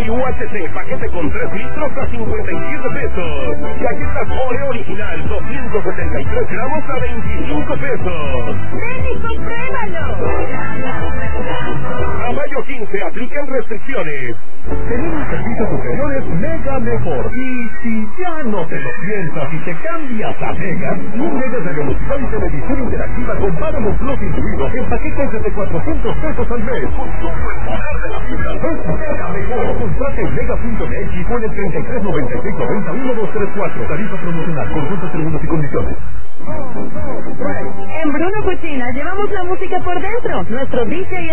y UHT, paquete con 3 litros a 57 pesos. Galletas Oreo original, 273 gramos a 25 pesos. ¡Ven y compruébalo! A mayo 15 aplican restricciones. Tenemos servicios superiores Mega Mejor. Y si ya no te lo piensas y te cambias a Mega, 100 megas de velocidad y televisión interactiva con Paramount Plus incluido en paquetes desde 400 pesos al mes. Con todo el poder de la fibra. Es Mega Mejor. Contrate en Mega.mx con el 3396901234. Tarifa promocional. Consulta términos y condiciones. En Bruno Cucina llevamos la música por dentro. Nuestro DJ